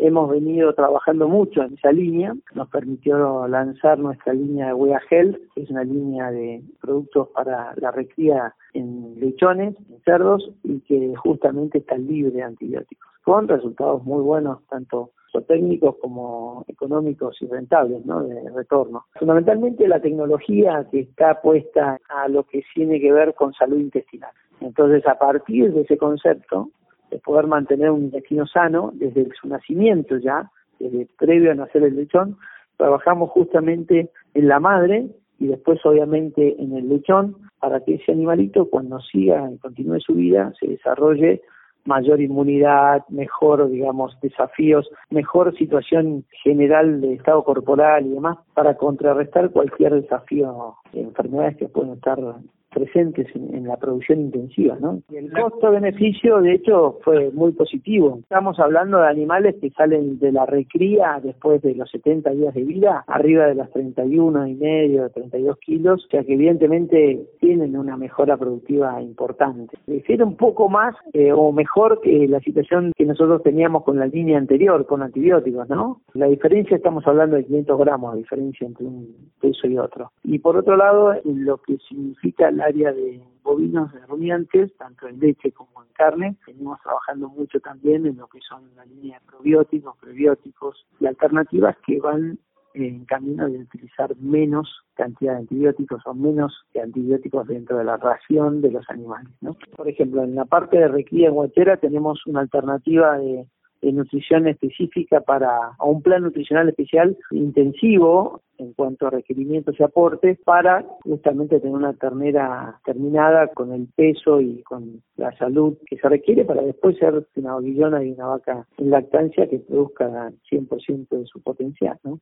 hemos venido trabajando mucho en esa línea. Nos permitió lanzar nuestra línea de Wea Health, que es una línea de productos para la recría en lechones, en cerdos, y que justamente está libre de antibióticos, con resultados muy buenos, tanto técnicos como económicos y rentables, ¿no?, de retorno. Fundamentalmente la tecnología que está puesta a lo que tiene que ver con salud intestinal. Entonces, a partir de ese concepto, de poder mantener un intestino sano desde su nacimiento ya, desde previo a nacer el lechón, trabajamos justamente en la madre y después obviamente en el lechón para que ese animalito cuando siga y continúe su vida se desarrolle mayor inmunidad, mejor, digamos, desafíos, mejor situación general de estado corporal y demás, para contrarrestar cualquier desafío de enfermedades que pueden estar presentes en la producción intensiva, ¿no? Y el costo-beneficio, de hecho, fue muy positivo. Estamos hablando de animales que salen de la recría después de los 70 días de vida, arriba de los 31,5, 32 kilos, o sea que evidentemente tienen una mejora productiva importante. Refiere un poco más o mejor que la situación que nosotros teníamos con la línea anterior, con antibióticos, ¿no? La diferencia, estamos hablando de 500 gramos de diferencia entre un peso y otro. Y por otro lado, lo que significa el área de bovinos, de rumiantes, tanto en leche como en carne, venimos trabajando mucho también en lo que son la línea de probióticos, prebióticos y alternativas que van en camino de utilizar menos cantidad de antibióticos o menos de antibióticos dentro de la ración de los animales, ¿no? Por ejemplo, en la parte de recría en guachera tenemos una alternativa de nutrición específica a un plan nutricional especial intensivo en cuanto a requerimientos y aportes para justamente tener una ternera terminada con el peso y con la salud que se requiere para después ser una ovillona y una vaca en lactancia que produzca 100% de su potencial, ¿no?